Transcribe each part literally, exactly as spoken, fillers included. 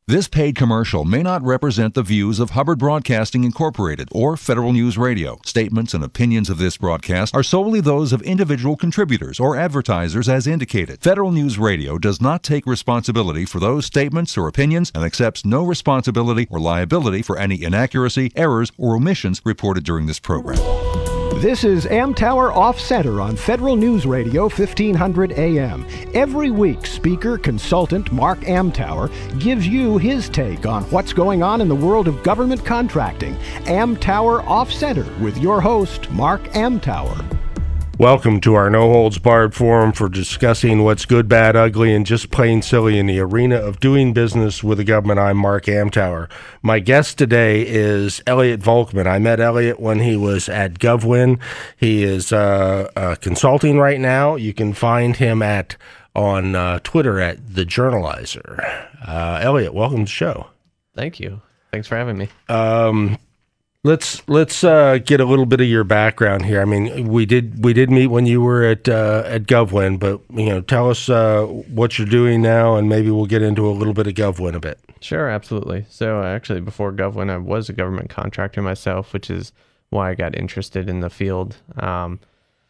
This paid commercial may not represent the views of Hubbard Broadcasting Incorporated or Federal News Radio. Statements and opinions of this broadcast are solely those of individual contributors or advertisers as indicated. Federal News Radio does not take responsibility for those statements or opinions and accepts no responsibility or liability for any inaccuracy, errors, or omissions reported during this program. This is Amtower Off Center on Federal News Radio fifteen hundred A M. Every week, speaker consultant Mark Amtower gives you his take on what's going on in the world of government contracting. Amtower Off Center with your host, Mark Amtower. Welcome to our no-holds-barred forum for discussing what's good, bad, ugly, and just plain silly in the arena of doing business with the government. I'm Mark Amtower. My guest today is Elliot Volkman. I met Elliot when he was at GovWin. He is uh, uh, consulting right now. You can find him at on uh, Twitter at The Journalizer. Uh, Elliot, welcome to the show. Thank you. Thanks for having me. Um, Let's let's uh, get a little bit of your background here. I mean, we did we did meet when you were at uh, at GovWin, but you know, tell us uh, what you're doing now, and maybe we'll get into a little bit of GovWin a bit. Sure, absolutely. So actually, before GovWin, I was a government contractor myself, which is why I got interested in the field. Um,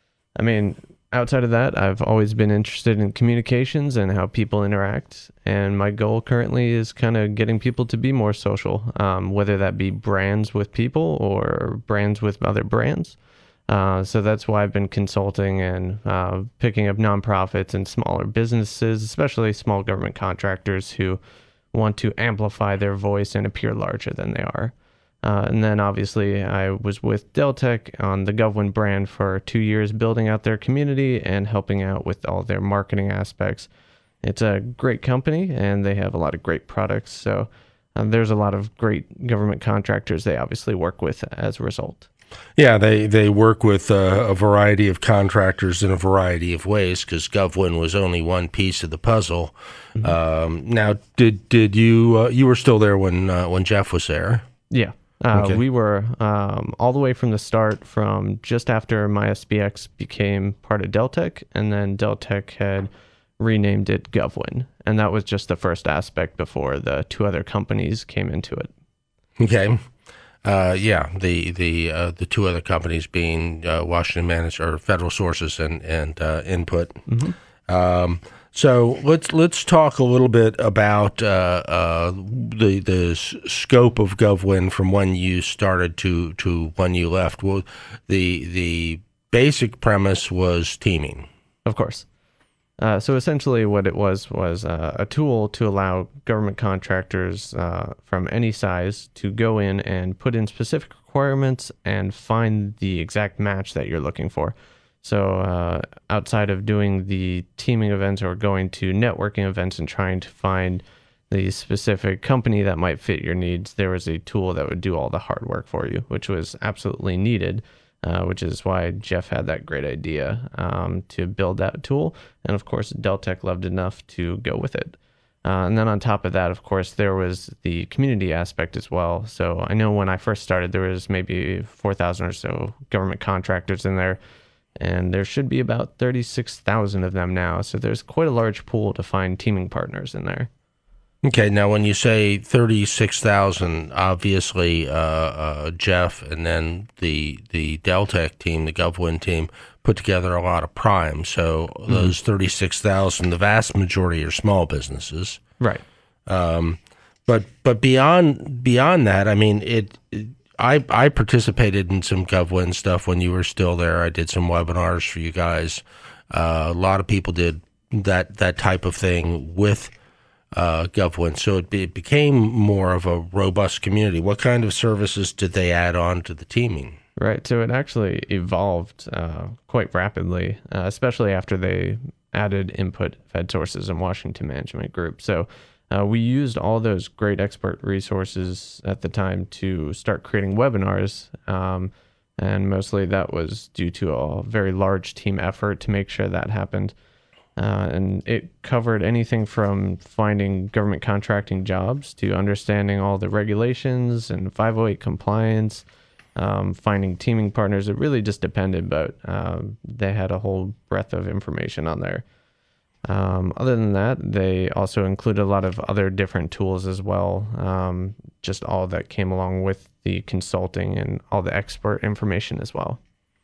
I mean, outside of that, I've always been interested in communications and how people interact. And my goal currently is kind of getting people to be more social, um, whether that be brands with people or brands with other brands. Uh, so that's why I've been consulting and uh, picking up nonprofits and smaller businesses, especially small government contractors who want to amplify their voice and appear larger than they are. Uh, and then obviously I was with Deltek on the GovWin brand for two years, building out their community and helping out with all their marketing aspects. It's a great company and they have a lot of great products. So uh, there's a lot of great government contractors they obviously work with as a result. Yeah, they, they work with uh, a variety of contractors in a variety of ways because GovWin was only one piece of the puzzle. Mm-hmm. Um, now, did did you uh, you were still there when uh, when Jeff was there? Yeah. Uh, Okay. We were um, all the way from the start, from just after MySPX became part of Deltek, and then Deltek had renamed it GovWin, and that was just the first aspect before the two other companies came into it. Okay. Uh, yeah, the the uh, the two other companies being uh, Washington Managed or Federal Sources and and uh, Input. Mm-hmm. Um, so let's let's talk a little bit about uh, uh, the the s- scope of GovWin from when you started to to when you left. Well, the the basic premise was teaming. Of course. Uh, so essentially what it was was uh, a tool to allow government contractors uh, from any size to go in and put in specific requirements and find the exact match that you're looking for. So uh, outside of doing the teaming events or going to networking events and trying to find the specific company that might fit your needs, there was a tool that would do all the hard work for you, which was absolutely needed. Uh, which is why Jeff had that great idea um, to build that tool. And of course, Deltek loved enough to go with it. Uh, and then on top of that, of course, there was the community aspect as well. So I know when I first started, there was maybe four thousand or so government contractors in there, and there should be about thirty-six thousand of them now. So there's quite a large pool to find teaming partners in there. Okay, now when you say thirty-six thousand, obviously uh, uh, Jeff and then the the Deltek team, the GovWin team, put together a lot of prime. So mm-hmm. those thirty-six thousand, the vast majority are small businesses. Right. Um, but but beyond beyond that, I mean, it, it I I participated in some GovWin stuff when you were still there. I did some webinars for you guys. Uh, a lot of people did that that type of thing with Uh, GovWin, so it, be, it became more of a robust community. What kind of services did they add on to the teaming? Right, so it actually evolved uh, quite rapidly, uh, especially after they added Input, Fed Sources, and Washington Management Group. So uh, we used all those great expert resources at the time to start creating webinars, um, and mostly that was due to a very large team effort to make sure that happened. Uh, and it covered anything from finding government contracting jobs to understanding all the regulations and five oh eight compliance, um, finding teaming partners. It really just depended, but um, they had a whole breadth of information on there. Um, other than that, they also included a lot of other different tools as well, um, just all that came along with the consulting and all the expert information as well.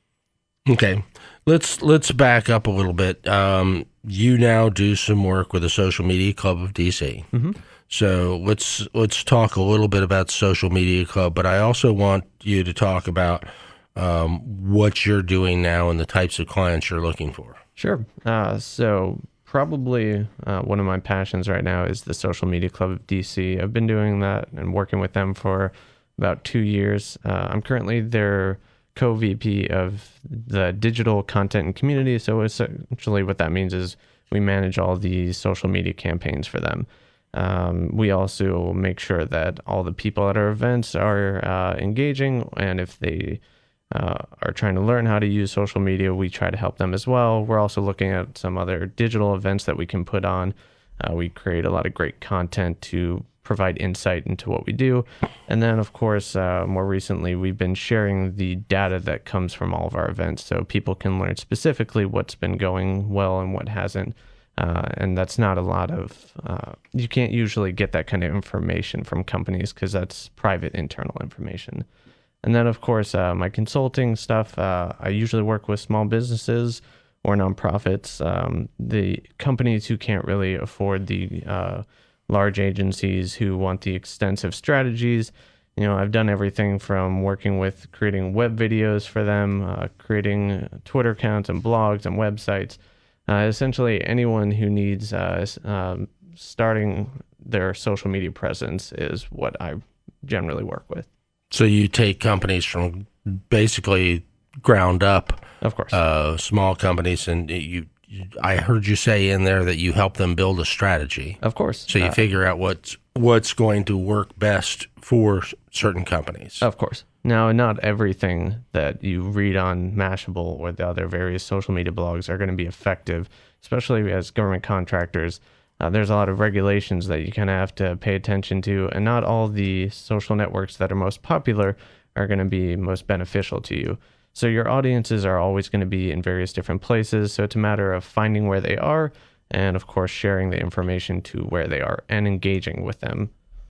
Okay, let's let's back up a little bit. Um, you now do some work with the Social Media Club of D C. Mm-hmm. So let's let's talk a little bit about Social Media Club, but I also want you to talk about um, what you're doing now and the types of clients you're looking for. Sure. Uh, so probably uh, one of my passions right now is the Social Media Club of D C. I've been doing that and working with them for about two years. Uh, I'm currently their co-V P of the digital content and community. So essentially what that means is we manage all the social media campaigns for them. Um, we also make sure that all the people at our events are uh, engaging, and if they uh, are trying to learn how to use social media, we try to help them as well. We're also looking at some other digital events that we can put on. Uh, we create a lot of great content to provide insight into what we do. And then, of course, uh, more recently, we've been sharing the data that comes from all of our events so people can learn specifically what's been going well and what hasn't. Uh, and that's not a lot of, uh, you can't usually get that kind of information from companies because that's private internal information. And then, of course, uh, my consulting stuff, uh, I usually work with small businesses or nonprofits, um, the companies who can't really afford the uh, large agencies who want the extensive strategies. You know, I've done everything from working with creating web videos for them, uh, creating Twitter accounts and blogs and websites. Uh, essentially, anyone who needs uh, um, starting their social media presence is what I generally work with. So you take companies from basically ground up, of course, uh, small companies, and you. I heard you say in there that you help them build a strategy. Of course. So you uh, figure out what's what's going to work best for certain companies. Of course. Now, not everything that you read on Mashable or the other various social media blogs are going to be effective, especially as government contractors. Uh, there's a lot of regulations that you kind of have to pay attention to, and not all the social networks that are most popular are going to be most beneficial to you. So your audiences are always going to be in various different places. So it's a matter of finding where they are and, of course, sharing the information to where they are and engaging with them.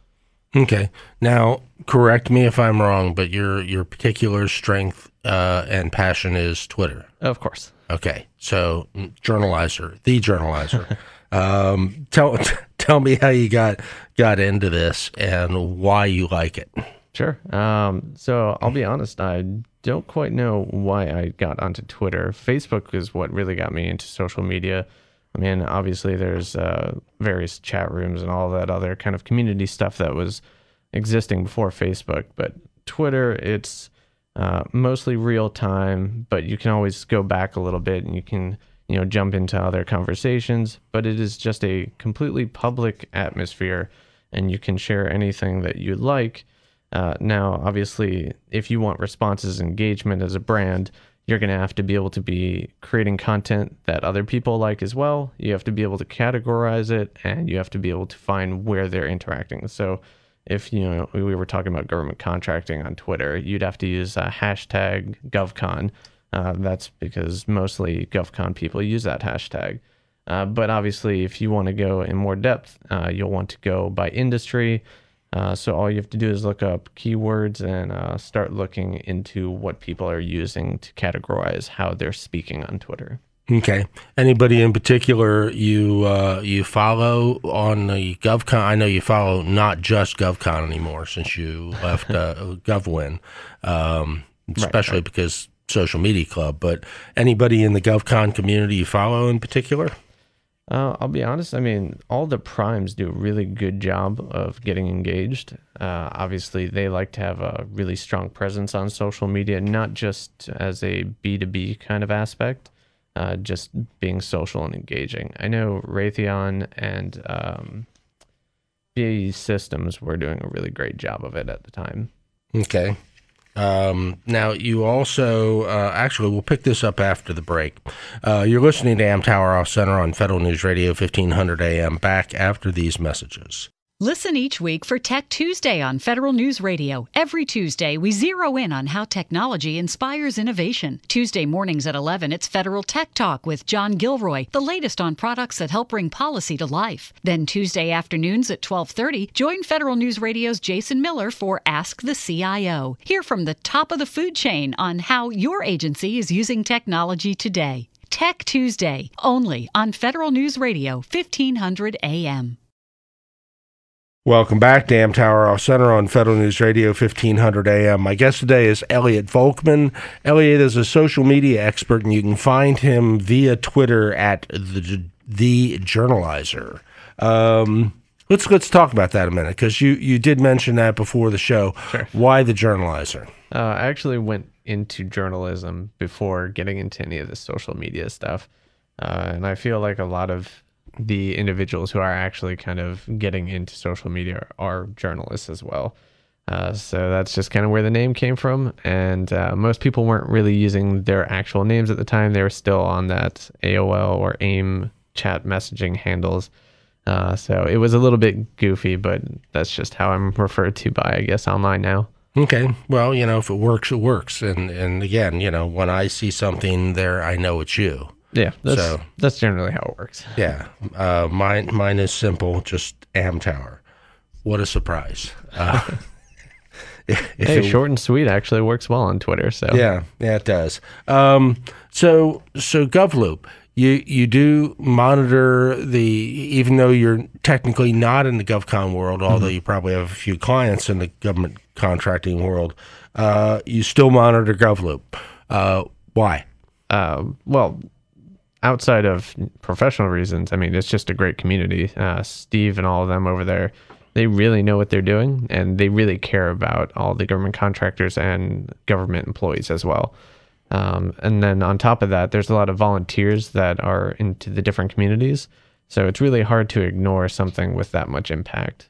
Okay. Now, correct me if I'm wrong, but your your particular strength uh, and passion is Twitter. Of course. Okay. So journalizer, the journalizer. um, tell tell me how you got got into this and why you like it. Sure. Um, so I'll be honest, I don't quite know why I got onto Twitter. Facebook is what really got me into social media. I mean, obviously there's uh, various chat rooms and all that other kind of community stuff that was existing before Facebook. But Twitter, it's uh, mostly real time, but you can always go back a little bit and you can, you know, jump into other conversations. But it is just a completely public atmosphere, and you can share anything that you like. Uh, now, obviously, if you want responses and engagement as a brand, you're going to have to be able to be creating content that other people like as well. You have to be able to categorize it, and you have to be able to find where they're interacting. So if, you know, we were talking about government contracting on Twitter, you'd have to use a hashtag GovCon. Uh, that's because mostly GovCon people use that hashtag. Uh, but obviously, if you want to go in more depth, uh, you'll want to go by industry. Uh, so all you have to do is look up keywords and uh, start looking into what people are using to categorize how they're speaking on Twitter. Okay. Anybody in particular you uh, you follow on the GovCon? I know you follow not just GovCon anymore since you left uh, GovWin, um, especially right, right. because Social Media Club. But anybody in the GovCon community you follow in particular? Uh, I'll be honest. I mean, all the primes do a really good job of getting engaged. Uh, obviously, they like to have a really strong presence on social media, not just as a B two B kind of aspect, uh, just being social and engaging. I know Raytheon and um, B A E Systems were doing a really great job of it at the time. Okay. Um, now, you also, uh, actually, we'll pick this up after the break. Uh, you're listening to Amtower Off Center on Federal News Radio, fifteen hundred A M, back after these messages. Listen each week for Tech Tuesday on Federal News Radio. Every Tuesday, we zero in on how technology inspires innovation. Tuesday mornings at eleven, it's Federal Tech Talk with John Gilroy, the latest on products that help bring policy to life. Then Tuesday afternoons at twelve thirty, join Federal News Radio's Jason Miller for Ask the C I O. Hear from the top of the food chain on how your agency is using technology today. Tech Tuesday, only on Federal News Radio, fifteen hundred A M. Welcome back to Amtower Off Center on Federal News Radio, fifteen hundred A M. My guest today is Elliot Volkman. Elliot is a social media expert, and you can find him via Twitter at the, the Journalizer. Um, let's let's talk about that a minute, because you, you did mention that before the show. Sure. Why the Journalizer? Uh, I actually went into journalism before getting into any of the social media stuff, uh, and I feel like a lot of the individuals who are actually kind of getting into social media are journalists as well. Uh, so that's just kind of where the name came from. And uh, most people weren't really using their actual names at the time. They were still on that A O L or AIM chat messaging handles. Uh, so it was a little bit goofy, but that's just how I'm referred to by, I guess, online now. Okay. Well, you know, if it works, it works. And, and again, you know, when I see something there, I know it's you. Yeah, that's, so, that's generally how it works. Yeah. Uh, mine mine is simple, just Amtower. What a surprise. Uh, if hey, it, short and sweet actually works well on Twitter. So Yeah, yeah, it does. Um, so so GovLoop, you, you do monitor the, even though you're technically not in the GovCon world, although mm-hmm. you probably have a few clients in the government contracting world, uh, you still monitor GovLoop. Uh, why? Uh, well... Outside of professional reasons, I mean, it's just a great community. Uh, Steve and all of them over there, they really know what they're doing, and they really care about all the government contractors and government employees as well. Um, and then on top of that, there's a lot of volunteers that are into the different communities. So it's really hard to ignore something with that much impact.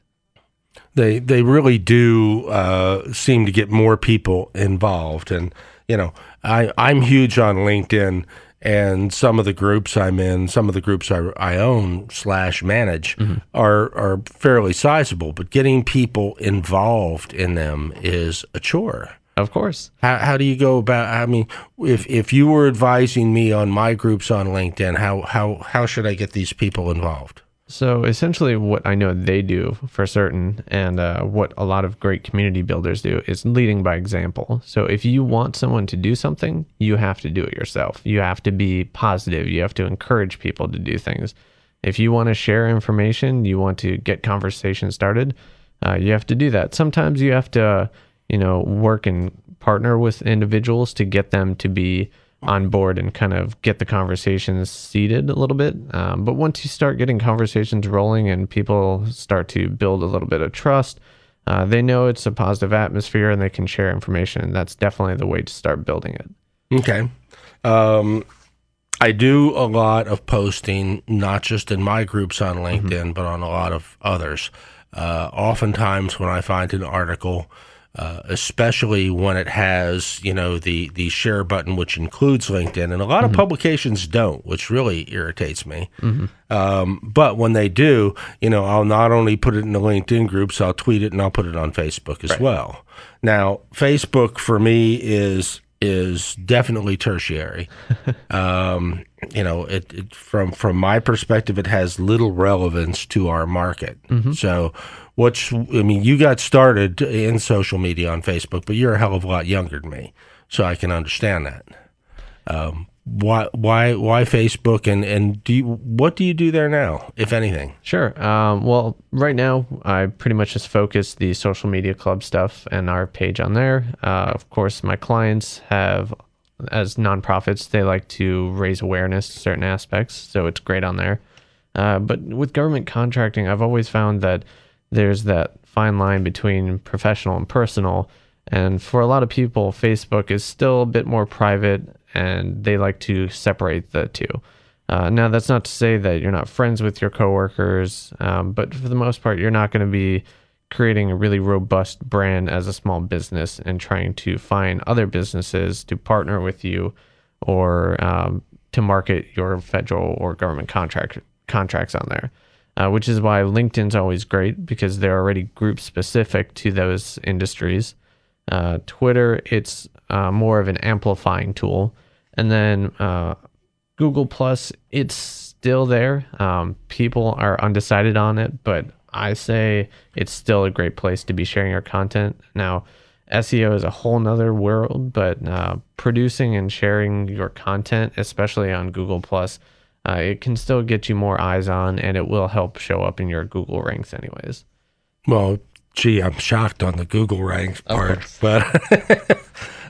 They they really do uh, seem to get more people involved. And, you know, I, I'm huge on LinkedIn. And some of the groups I'm in, some of the groups I, I own slash manage mm-hmm. are are fairly sizable. But getting people involved in them is a chore. Of course. How, how do you go about? I mean, if if you were advising me on my groups on LinkedIn, how how how should I get these people involved? So essentially what I know they do for certain, and uh, what a lot of great community builders do, is leading by example. So if you want someone to do something, you have to do it yourself. You have to be positive. You have to encourage people to do things. If you want to share information, you want to get conversation started, uh, you have to do that. Sometimes you have to, you know, work and partner with individuals to get them to be on board and kind of get the conversations seated a little bit. Um, but once you start getting conversations rolling and people start to build a little bit of trust, uh, they know it's a positive atmosphere and they can share information. And that's definitely the way to start building it. Okay. Um, I do a lot of posting, not just in my groups on LinkedIn, mm-hmm. but on a lot of others. Uh, oftentimes when I find an article, Uh, especially when it has, you know, the, the share button, which includes LinkedIn. And a lot mm-hmm. of publications don't, which really irritates me. Mm-hmm. Um, but when they do, you know, I'll not only put it in the LinkedIn groups, I'll tweet it and I'll put it on Facebook as right. well. Now, Facebook for me is is definitely tertiary. um, you know, it, it from from my perspective, it has little relevance to our market. Mm-hmm. So, which I mean, you got started in social media on Facebook, but you're a hell of a lot younger than me, so I can understand that. Um, why why why Facebook, and and do you, what do you do there now, if anything? Sure. Um, well, right now I pretty much just focus the social media club stuff and our page on there. Uh, of course, my clients have, as nonprofits, they like to raise awareness to certain aspects, so it's great on there. Uh, but with government contracting, I've always found that there's that fine line between professional and personal. And for a lot of people, Facebook is still a bit more private, and they like to separate the two. Uh, now, that's not to say that you're not friends with your coworkers, um, but for the most part, you're not going to be creating a really robust brand as a small business and trying to find other businesses to partner with you or um, to market your federal or government contract contracts on there. uh, which is why LinkedIn's always great because they're already group specific to those industries. Uh, Twitter, it's uh, more of an amplifying tool. And then uh, Google Plus, it's still there. Um, people are undecided on it, but I say it's still a great place to be sharing your content. Now, S E O is a whole nother world, but uh, producing and sharing your content, especially on Google Plus, uh, it can still get you more eyes on, and it will help show up in your Google ranks anyways. Well, gee, I'm shocked on the Google ranks part, but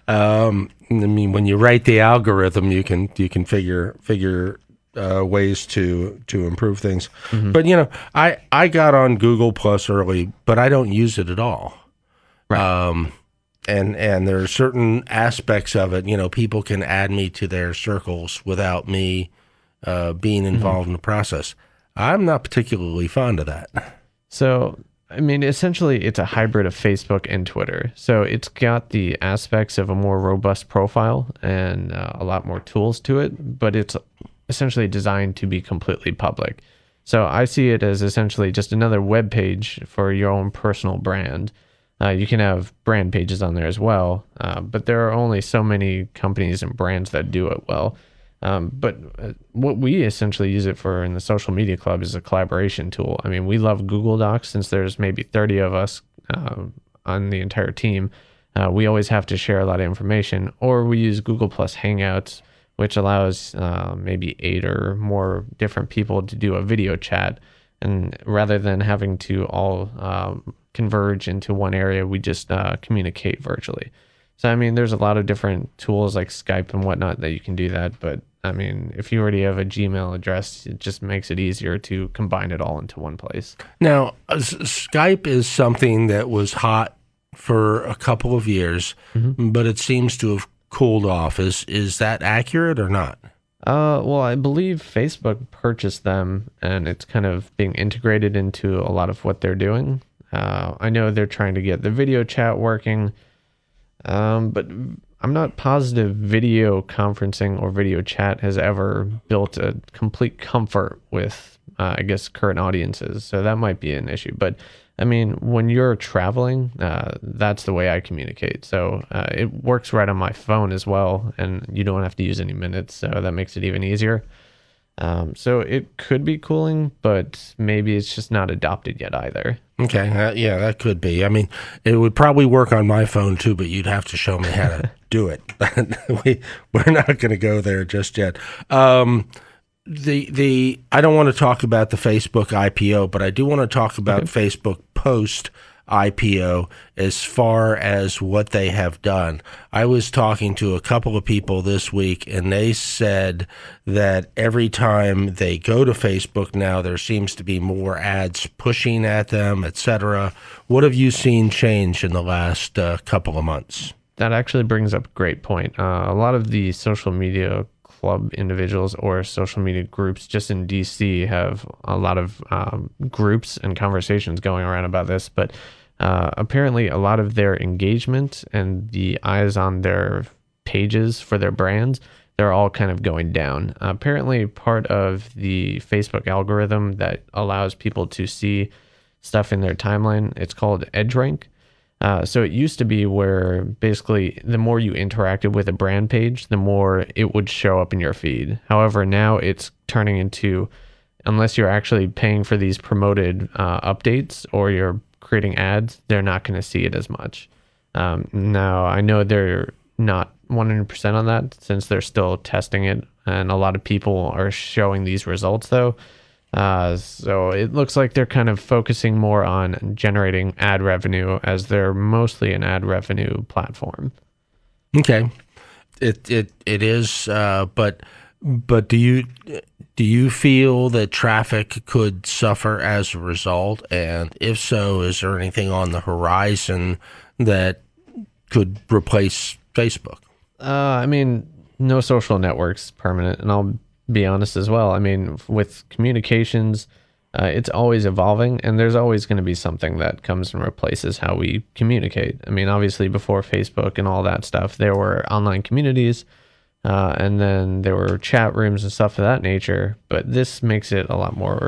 um, I mean, when you write the algorithm, you can you can figure figure uh, ways to to improve things. Mm-hmm. But you know, I I got on Google Plus early, but I don't use it at all. Right. Um, and and there are certain aspects of it. You know, people can add me to their circles without me uh, being involved mm-hmm. in the process. I'm not particularly fond of that. So. I mean, essentially, it's a hybrid of Facebook and Twitter. So it's got the aspects of a more robust profile and uh, a lot more tools to it, but it's essentially designed to be completely public. So I see it as essentially just another web page for your own personal brand. Uh, you can have brand pages on there as well, uh, but there are only so many companies and brands that do it well. Um, but uh, what we essentially use it for in the Social Media Club is a collaboration tool. I mean, we love Google Docs since there's maybe thirty of us uh, on the entire team. Uh, we always have to share a lot of information, or we use Google Plus Hangouts, which allows uh, maybe eight or more different people to do a video chat. And rather than having to all um, converge into one area, we just uh, communicate virtually. So, I mean, there's a lot of different tools like Skype and whatnot that you can do that. But, I mean, if you already have a Gmail address, it just makes it easier to combine it all into one place. Now, uh, Skype is something that was hot for a couple of years, mm-hmm. but it seems to have cooled off. Is is that accurate or not? Uh, well, I believe Facebook purchased them, and it's kind of being integrated into a lot of what they're doing. Uh, I know they're trying to get the video chat working. Um, but I'm not positive video conferencing or video chat has ever built a complete comfort with, uh, I guess, current audiences. So that might be an issue. But I mean, when you're traveling, uh, that's the way I communicate. So uh, it works right on my phone as well, and you don't have to use any minutes. So that makes it even easier. Um, so it could be cooling, but maybe it's just not adopted yet either. Okay, uh, yeah, that could be. I mean, it would probably work on my phone too, but you'd have to show me how to do it. we we're not going to go there just yet. Um, the the I don't want to talk about the Facebook I P O, but I do want to talk about okay. Facebook post I P O as far as what they have done. I was talking to a couple of people this week, and they said that every time they go to Facebook now, there seems to be more ads pushing at them, et cetera. What have you seen change in the last uh, couple of months? That actually brings up a great point. Uh, a lot of the social media club individuals or social media groups just in D C have a lot of um, groups and conversations going around about this, but uh, apparently a lot of their engagement and the eyes on their pages for their brands, they're all kind of going down. Uh, apparently part of the Facebook algorithm that allows people to see stuff in their timeline, it's called EdgeRank. Uh, so it used to be where basically the more you interacted with a brand page, the more it would show up in your feed. However, now it's turning into, unless you're actually paying for these promoted uh, updates or you're creating ads, they're not going to see it as much. Um, now, I know they're not one hundred percent on that since they're still testing it, and a lot of people are showing these results though. Uh, so it looks like they're kind of focusing more on generating ad revenue as they're mostly an ad revenue platform. Okay. It, it, it is, uh, but, but do you, do you feel that traffic could suffer as a result? And if so, is there anything on the horizon that could replace Facebook? Uh, I mean, no social network's permanent, and I'll be honest as well. I mean, with communications, uh, it's always evolving, and there's always going to be something that comes and replaces how we communicate. I mean, obviously before Facebook and all that stuff, there were online communities, uh, and then there were chat rooms and stuff of that nature, but this makes it a lot more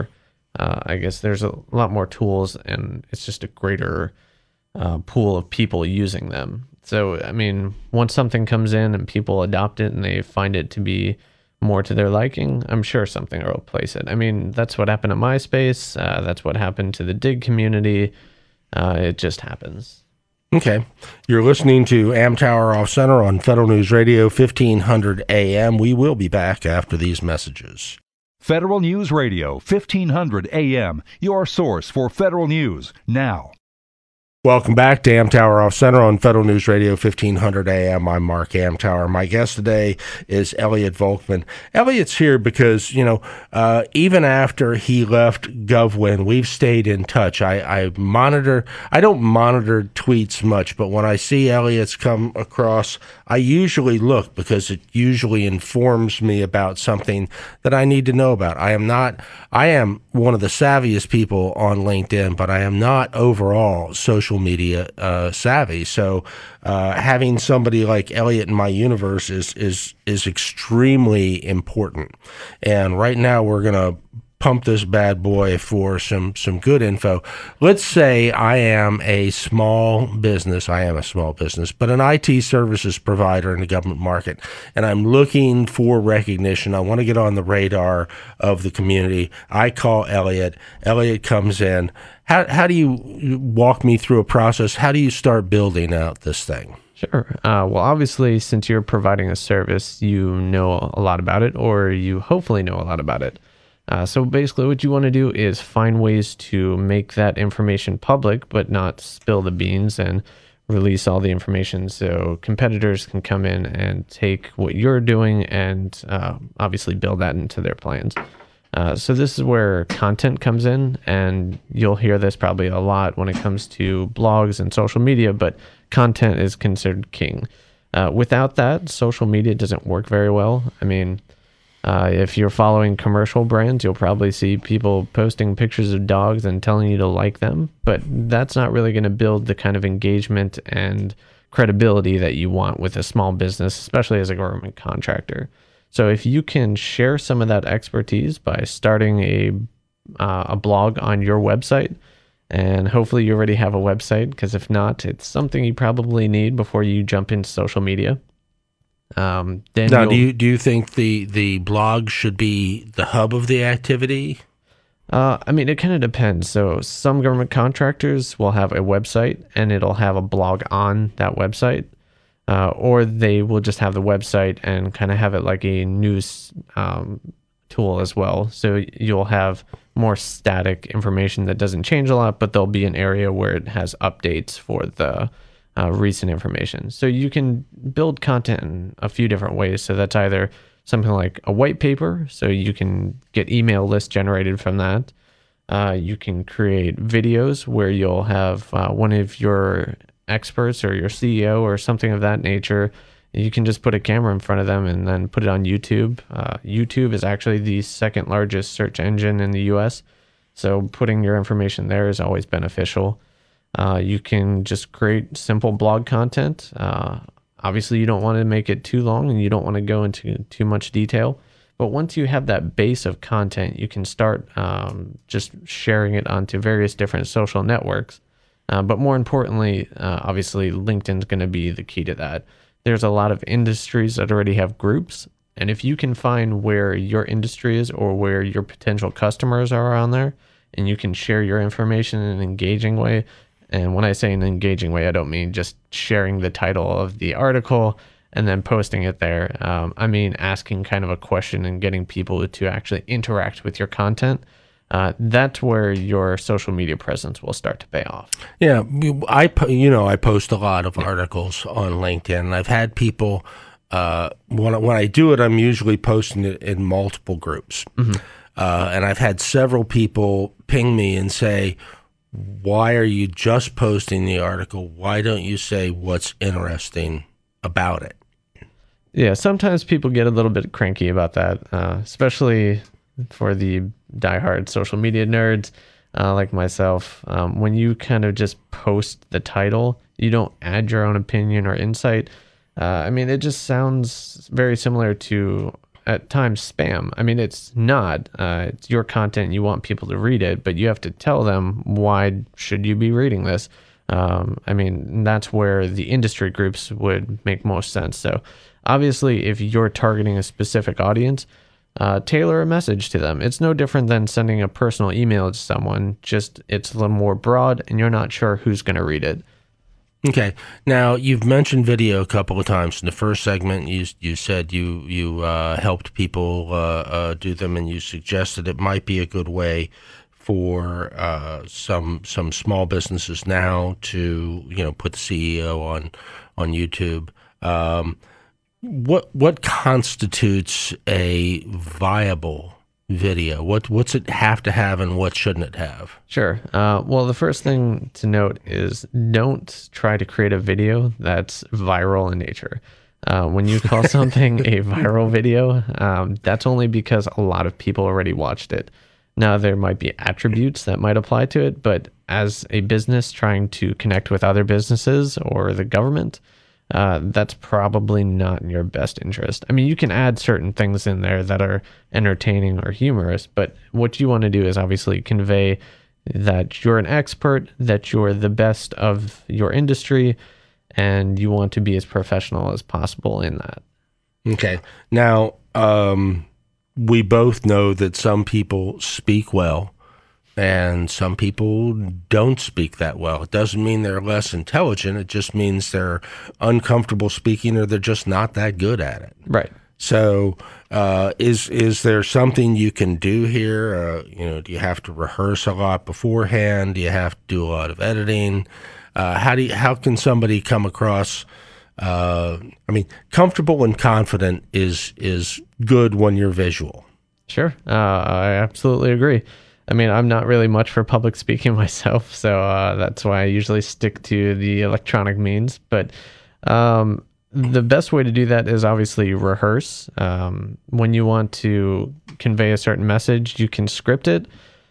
uh, I guess there's a lot more tools, and it's just a greater uh, pool of people using them. So, I mean, once something comes in and people adopt it and they find it to be more to their liking, I'm sure something will replace it. I mean, that's what happened at MySpace. Uh, that's what happened to the Dig community. Uh, it just happens. Okay. You're listening to Amtower Off Center on Federal News Radio, fifteen hundred A M. We will be back after these messages. Federal News Radio, fifteen hundred A M, your source for federal news now. Welcome back to Amtower Off Center on Federal News Radio, fifteen hundred A M. I'm Mark Amtower. My guest today is Elliot Volkman. Elliot's here because, you know, uh, even after he left GovWin, we've stayed in touch. I, I monitor, I don't monitor tweets much, but when I see Elliot's come across, I usually look because it usually informs me about something that I need to know about. I am not, I am one of the savviest people on LinkedIn, but I am not overall social media uh, savvy. So uh, having somebody like Elliot in my universe is is is extremely important. And right now we're gonna pump this bad boy for some some good info. Let's say I am a small business. I am a small business, but an I T services provider in the government market, and I'm looking for recognition. I want to get on the radar of the community. I call Elliot. Elliot comes in. How how do you walk me through a process? How do you start building out this thing? Sure. Uh, well, obviously, since you're providing a service, you know a lot about it, or you hopefully know a lot about it. Uh, so basically what you want to do is find ways to make that information public, but not spill the beans and release all the information so competitors can come in and take what you're doing and uh, obviously build that into their plans. Uh, so this is where content comes in, and you'll hear this probably a lot when it comes to blogs and social media, but content is considered king. Uh, without that, social media doesn't work very well. I mean, Uh, if you're following commercial brands, you'll probably see people posting pictures of dogs and telling you to like them, but that's not really going to build the kind of engagement and credibility that you want with a small business, especially as a government contractor. So if you can share some of that expertise by starting a uh, a blog on your website, and hopefully you already have a website, because if not, it's something you probably need before you jump into social media. Um, then now, do you do you think the the blog should be the hub of the activity? Uh, I mean, it kind of depends. So some government contractors will have a website and it'll have a blog on that website, uh, or they will just have the website and kind of have it like a news um, tool as well. So you'll have more static information that doesn't change a lot, but there'll be an area where it has updates for the Uh, recent information. So you can build content in a few different ways. So that's either something like a white paper, so you can get email lists generated from that. Uh, you can create videos where you'll have uh, one of your experts or your C E O or something of that nature. You can just put a camera in front of them and then put it on YouTube. Uh, YouTube is actually the second largest search engine in the U S, so putting your information there is always beneficial. Uh, you can just create simple blog content. Uh, obviously, you don't want to make it too long and you don't want to go into too much detail. But once you have that base of content, you can start um, just sharing it onto various different social networks. Uh, but more importantly, uh, obviously, LinkedIn is going to be the key to that. There's a lot of industries that already have groups. And if you can find where your industry is or where your potential customers are on there, and you can share your information in an engaging way. And when I say an engaging way, I don't mean just sharing the title of the article and then posting it there. Um, I mean asking kind of a question and getting people to actually interact with your content. Uh, that's where your social media presence will start to pay off. Yeah, I you know I post a lot of articles on LinkedIn, and I've had people uh, when when I do it, I'm usually posting it in multiple groups, mm-hmm. uh, and I've had several people ping me and say, why are you just posting the article? Why don't you say what's interesting about it? Yeah, sometimes people get a little bit cranky about that, uh, especially for the diehard social media nerds uh, like myself. Um, when you kind of just post the title, you don't add your own opinion or insight. Uh, I mean, it just sounds very similar to at times spam. I mean, it's not. Uh, it's your content. You want people to read it, but you have to tell them, why should you be reading this? Um, I mean, that's where the industry groups would make most sense. So obviously, if you're targeting a specific audience, uh, tailor a message to them. It's no different than sending a personal email to someone, just it's a little more broad and you're not sure who's going to read it. Okay. Now, you've mentioned video a couple of times. In the first segment, you you said you you uh, helped people uh, uh, do them, and you suggested it might be a good way for uh, some some small businesses now to, you know, put the C E O on on YouTube. Um, what what constitutes a viable video? What what's it have to have, and what shouldn't it have? Sure. Uh, well, the first thing to note is don't try to create a video that's viral in nature. Uh, when you call something a viral video, um, that's only because a lot of people already watched it. Now, there might be attributes that might apply to it, but as a business trying to connect with other businesses or the government, uh, that's probably not in your best interest. I mean, you can add certain things in there that are entertaining or humorous, but what you want to do is obviously convey that you're an expert, that you're the best of your industry, and you want to be as professional as possible in that. Okay. Now, um, we both know that some people speak well and some people don't speak that well. It doesn't mean they're less intelligent. It just means they're uncomfortable speaking, or they're just not that good at it. Right. So uh, is is there something you can do here? Uh, you know, do you have to rehearse a lot beforehand? Do you have to do a lot of editing? Uh, how do you, how can somebody come across? Uh, I mean, comfortable and confident is is good when you're visual. Sure, uh, I absolutely agree. I mean, I'm not really much for public speaking myself, so uh, that's why I usually stick to the electronic means. But um, the best way to do that is obviously rehearse. Um, when you want to convey a certain message, you can script it.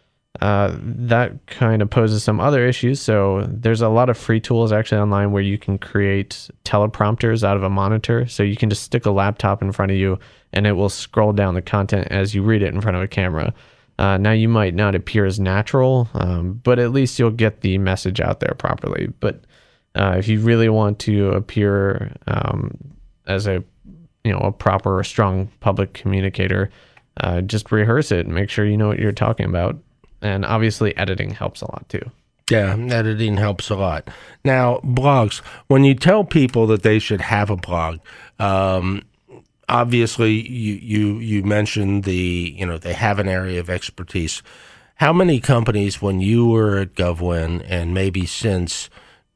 Uh, that kind of poses some other issues. So there's a lot of free tools actually online where you can create teleprompters out of a monitor. So you can just stick a laptop in front of you and it will scroll down the content as you read it in front of a camera. Uh, now you might not appear as natural, um, but at least you'll get the message out there properly. But uh, if you really want to appear um, as a, you know, a proper, strong public communicator, uh, just rehearse it and make sure you know what you're talking about. And obviously editing helps a lot too. Yeah, editing helps a lot. Now, blogs, when you tell people that they should have a blog, um, obviously you, you, you mentioned the, you know, they have an area of expertise. How many companies, when you were at GovWin and maybe since,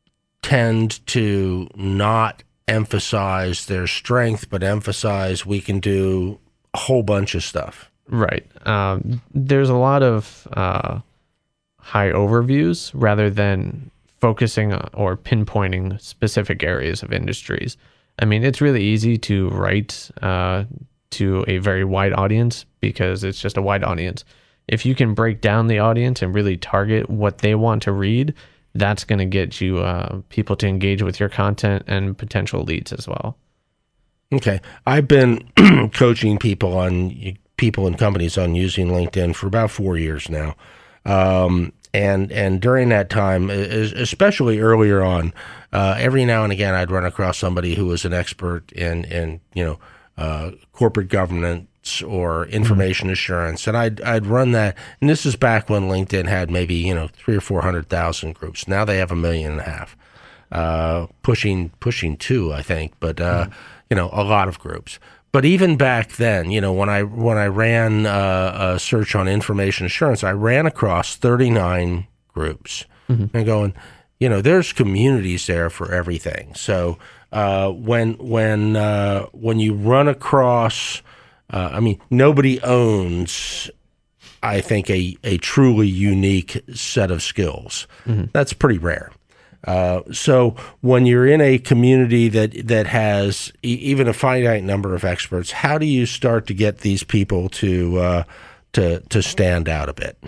tend to not emphasize their strength, but emphasize we can do a whole bunch of stuff? Right. Um, there's a lot of uh, high overviews rather than focusing or pinpointing specific areas of industries. I mean, it's really easy to write uh, to a very wide audience because it's just a wide audience. If you can break down the audience and really target what they want to read, that's going to get you uh, people to engage with your content and potential leads as well. Okay. I've been coaching people on people and companies on using LinkedIn for about four years now. Um, and, and during that time, especially earlier on, uh, every now and again, I'd run across somebody who was an expert in, in, you know, uh, corporate governance or information mm-hmm. assurance. And I'd, I'd run that. And this is back when LinkedIn had maybe, you know, three or four hundred thousand groups. Now they have a million and a half, uh, pushing, pushing two, I think, but, uh, mm-hmm. you know, a lot of groups. But even back then, you know, when I when I ran uh, a search on information assurance, I ran across thirty-nine groups. Mm-hmm. And going, you know, there's communities there for everything. So uh, when when uh, when you run across, uh, I mean, nobody owns, I think, a a truly unique set of skills. Mm-hmm. That's pretty rare. Uh, so when you're in a community that, that has e- even a finite number of experts, how do you start to get these people to, uh, to, to stand out a bit?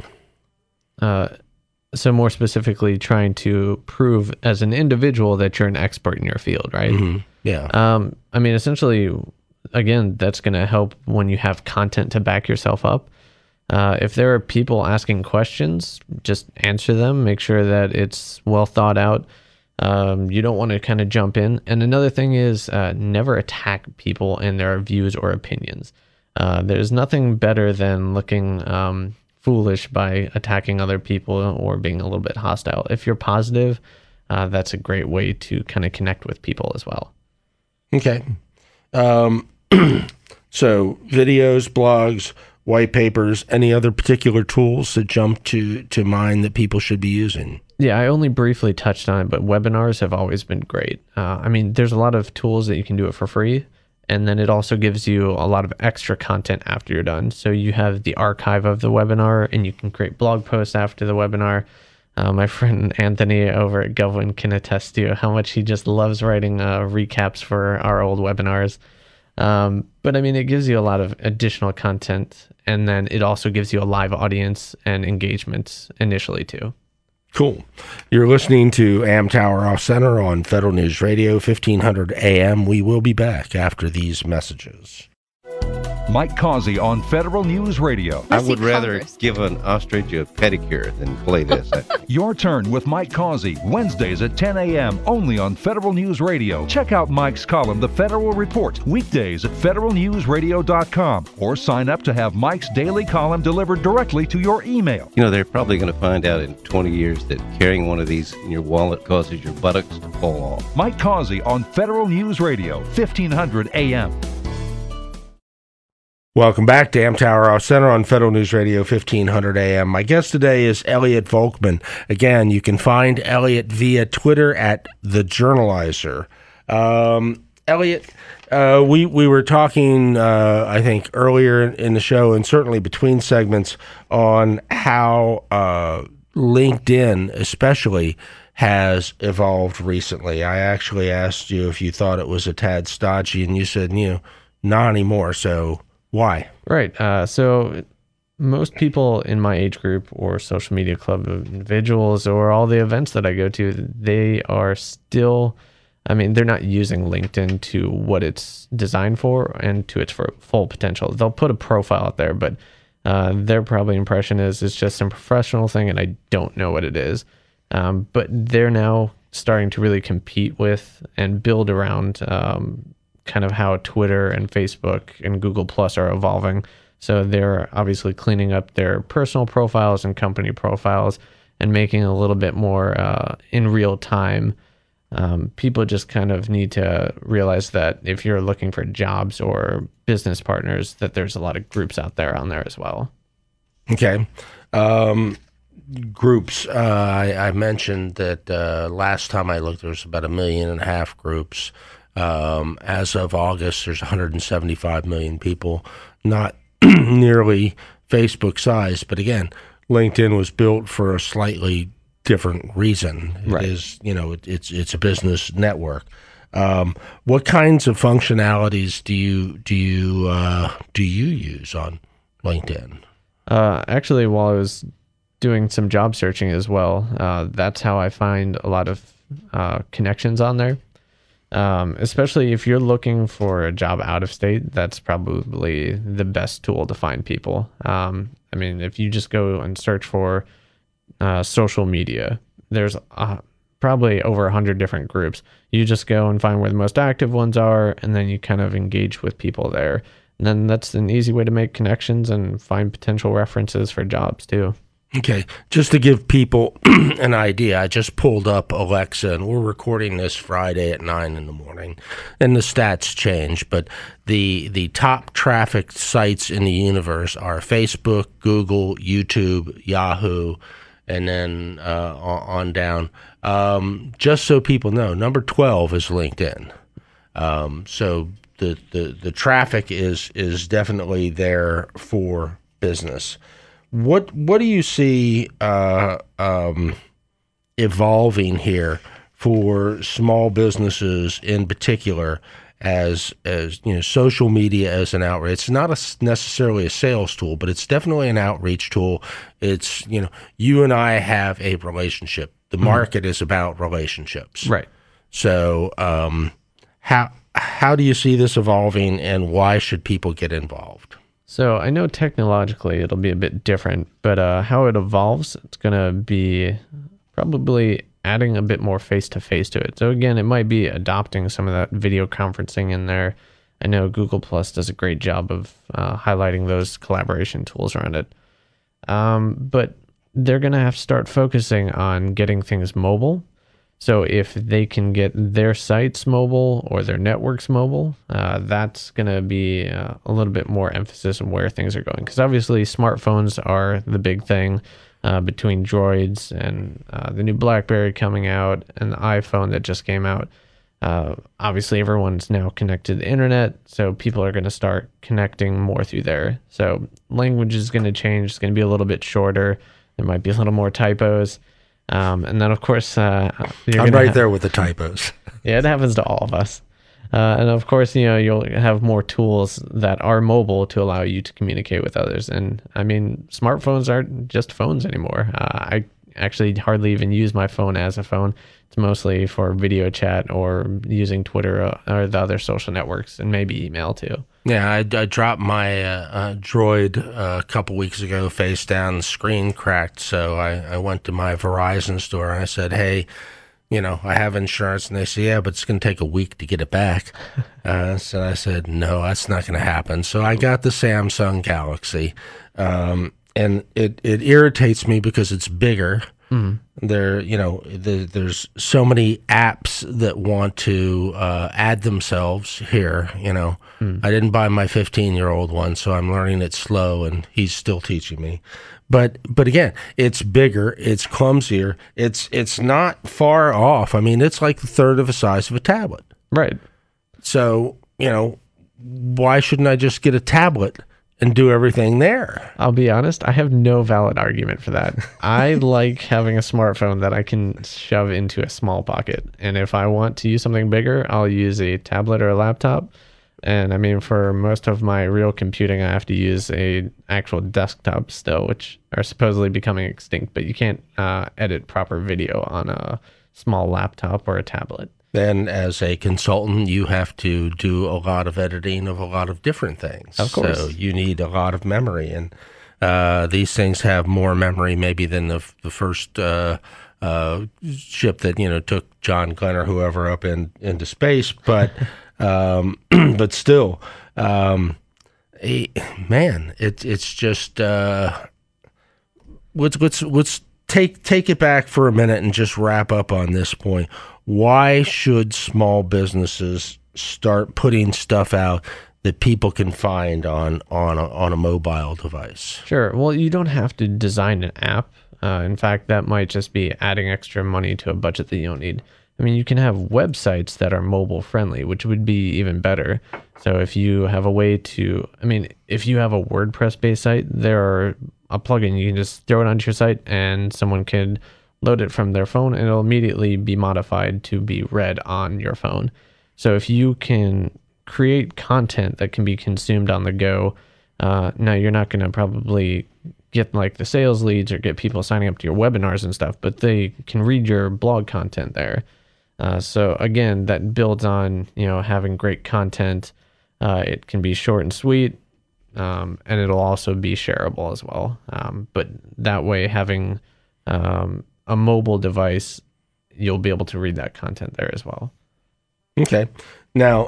Uh, so more specifically, trying to prove as an individual that you're an expert in your field, right? Mm-hmm. Yeah. Um, I mean, essentially, again, that's going to help when you have content to back yourself up. Uh, if there are people asking questions, just answer them. Make sure that it's well thought out. Um, you don't want to kind of jump in. And another thing is uh, never attack people and their views or opinions. Uh, there's nothing better than looking um, foolish by attacking other people or being a little bit hostile. If you're positive, uh, that's a great way to kind of connect with people as well. Okay. Um, so videos, blogs, white papers, any other particular tools that jump to, to mind that people should be using? Yeah, I only briefly touched on it, but webinars have always been great. Uh, I mean, there's a lot of tools that you can do it for free, and then it also gives you a lot of extra content after you're done. So you have the archive of the webinar, and you can create blog posts after the webinar. Uh, my friend Anthony over at Govwin can attest to how much he just loves writing uh, recaps for our old webinars. Um, but I mean, it gives you a lot of additional content, and then it also gives you a live audience and engagement initially too. Cool. You're listening to Amtower Off Center on Federal News Radio, fifteen hundred A M. We will be back after these messages. Mike Causey on Federal News Radio. I would rather give an ostrich a pedicure than play this. Your turn with Mike Causey, Wednesdays at ten a.m. only on Federal News Radio. Check out Mike's column, The Federal Report, weekdays at federal news radio dot com, or sign up to have Mike's daily column delivered directly to your email. You know, they're probably going to find out in twenty years that carrying one of these in your wallet causes your buttocks to fall off. Mike Causey on Federal News Radio, fifteen hundred A M. Welcome back to Amtower Off Center on Federal News Radio, fifteen hundred A M. My guest today is Elliot Volkman. Again, you can find Elliot via Twitter at The Journalizer. Um, Elliot, uh, we, we were talking, uh, I think, earlier in the show, and certainly between segments, on how uh, LinkedIn especially has evolved recently. I actually asked you if you thought it was a tad stodgy, and you said, you know, not anymore, so... Why? Right. Uh, so most people in my age group or social media club of individuals or all the events that I go to, they are still, I mean, they're not using LinkedIn to what it's designed for and to its full potential. They'll put a profile out there, but uh, their probably impression is it's just some professional thing and I don't know what it is. Um, but they're now starting to really compete with and build around um, kind of how Twitter and Facebook and Google Plus are evolving. So they're obviously cleaning up their personal profiles and company profiles and making it a little bit more uh, in real time. Um, people just kind of need to realize that if you're looking for jobs or business partners, that there's a lot of groups out there on there as well. Okay. Um, groups. Uh, I, I mentioned that uh, last time I looked, there was about a million and a half groups. Um, as of August, there's one hundred seventy-five million people, not nearly Facebook size, but again, LinkedIn was built for a slightly different reason. It right. is, you know, it, it's it's a business network. Um, what kinds of functionalities do you do you uh, do you use on LinkedIn? Uh, actually, while I was doing some job searching as well, uh, that's how I find a lot of uh, connections on there. Um, especially if you're looking for a job out of state, that's probably the best tool to find people. Um, I mean, if you just go and search for uh, social media, there's uh, probably over a hundred different groups. You just go and find where the most active ones are, and then you kind of engage with people there. And then that's an easy way to make connections and find potential references for jobs too. Okay, just to give people an idea, I just pulled up Alexa, and we're recording this Friday at nine in the morning, and the stats change, but the the top traffic sites in the universe are Facebook, Google, YouTube, Yahoo, and then uh, on down. Um, just so people know, number twelve is LinkedIn. Um, so the, the, the traffic is is definitely there for business. What what do you see uh, um, evolving here for small businesses in particular, as as you know, social media as an outreach? It's not a, necessarily a sales tool, but it's definitely an outreach tool. It's, you know, you and I have a relationship. The market mm-hmm. is about relationships, right? So um, how how do you see this evolving, and why should people get involved? So I know technologically it'll be a bit different, but uh, how it evolves, it's going to be probably adding a bit more face-to-face to it. So again, it might be adopting some of that video conferencing in there. I know Google Plus does a great job of uh, highlighting those collaboration tools around it. Um, but they're going to have to start focusing on getting things mobile. So if they can get their sites mobile or their networks mobile, uh, that's going to be uh, a little bit more emphasis on where things are going. Because obviously smartphones are the big thing uh, between Droids and uh, the new BlackBerry coming out and the iPhone that just came out. Uh, obviously, everyone's now connected to the internet, so people are going to start connecting more through there. So language is going to change. It's going to be a little bit shorter. There might be a little more typos. Um, and then, of course, uh, you're I'm right have, there with the typos. Yeah, it happens to all of us. Uh, and of course, you know, you'll have more tools that are mobile to allow you to communicate with others. And I mean, smartphones aren't just phones anymore. Uh, I actually hardly even use my phone as a phone. It's mostly for video chat or using Twitter or, or the other social networks, and maybe email too. Yeah, I, I dropped my uh, uh, Droid uh, a couple weeks ago, face down, the screen cracked. So I, I went to my Verizon store and I said, hey, you know, I have insurance. And they said, yeah, but it's going to take a week to get it back. uh, so I said, no, that's not going to happen. So I got the Samsung Galaxy. Um, and it, it irritates me because it's bigger. Mm-hmm. There, you know, the, there's so many apps that want to uh, add themselves here. You know, mm. I didn't buy my fifteen-year-old one, so I'm learning it slow, and he's still teaching me. But, but again, it's bigger, it's clumsier, it's it's not far off. I mean, it's like a third of the size of a tablet. Right. So, you know, why shouldn't I just get a tablet and do everything there? I'll be honest, I have no valid argument for that. I like having a smartphone that I can shove into a small pocket. And if I want to use something bigger, I'll use a tablet or a laptop. And I mean, for most of my real computing, I have to use a actual desktop still, which are supposedly becoming extinct, but you can't uh, edit proper video on a small laptop or a tablet. Then as a consultant, you have to do a lot of editing of a lot of different things. Of course. So you need a lot of memory. And uh, these things have more memory maybe than the, the first uh, uh, ship that, you know, took John Glenn or whoever up in, into space. But um, but still, um, man, it, it's just, uh, let's, let's, let's take, take it back for a minute and just wrap up on this point. Why should small businesses start putting stuff out that people can find on on a, on a mobile device? Sure. Well, you don't have to design an app. Uh, in fact, that might just be adding extra money to a budget that you don't need. I mean, you can have websites that are mobile friendly, which would be even better. So if you have a way to, I mean, if you have a WordPress based site, there are a plugin. You can just throw it onto your site and someone can load it from their phone, and it'll immediately be modified to be read on your phone. So if you can create content that can be consumed on the go, uh, now you're not going to probably get like the sales leads or get people signing up to your webinars and stuff, but they can read your blog content there. Uh, so again, that builds on, you know, having great content. Uh, it can be short and sweet, um, and it'll also be shareable as well. Um, but that way, having um, a mobile device, you'll be able to read that content there as well. Okay. Now,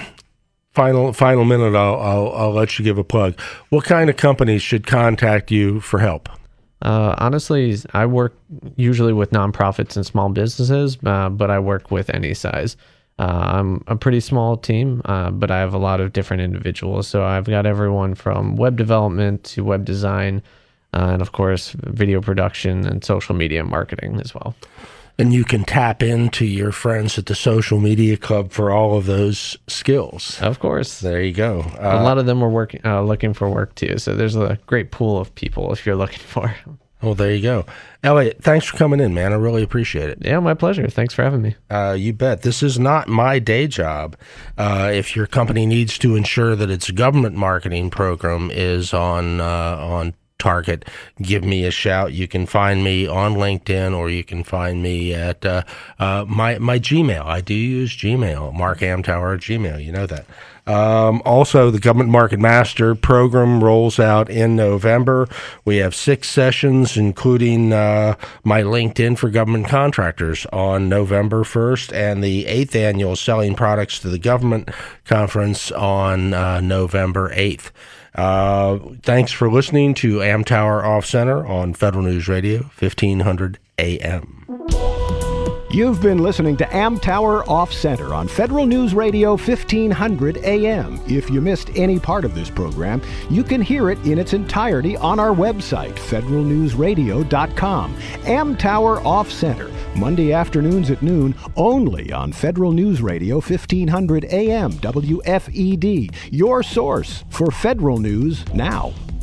final final minute, I'll, I'll I'll let you give a plug. What kind of companies should contact you for help? Uh, honestly, I work usually with nonprofits and small businesses, uh, but I work with any size. Uh, I'm a pretty small team, uh, but I have a lot of different individuals. So I've got everyone from web development to web design, Uh, and of course, video production and social media marketing as well. And you can tap into your friends at the Social Media Club for all of those skills. Of course. There you go. Uh, a lot of them are working, uh, looking for work too. So there's a great pool of people if you're looking for. Well, there you go. Elliot, thanks for coming in, man. I really appreciate it. Yeah, my pleasure. Thanks for having me. Uh, you bet. This is not my day job. Uh, if your company needs to ensure that its government marketing program is on uh, on target, give me a shout. You can find me on LinkedIn, or you can find me at uh, uh, my my Gmail. I do use Gmail, Mark Amtower at Gmail. You know that. Um, also, the Government Market Master program rolls out in November. We have six sessions, including uh, my LinkedIn for Government Contractors on November first, and the eighth annual Selling Products to the Government Conference on uh, November eighth. Uh, thanks for listening to Amtower Off Center on Federal News Radio, fifteen hundred A M. You've been listening to Amtower Off Center on Federal News Radio fifteen hundred A M. If you missed any part of this program, you can hear it in its entirety on our website, federal news radio dot com. Amtower Off Center, Monday afternoons at noon, only on Federal News Radio fifteen hundred A M, W F E D, your source for federal news now.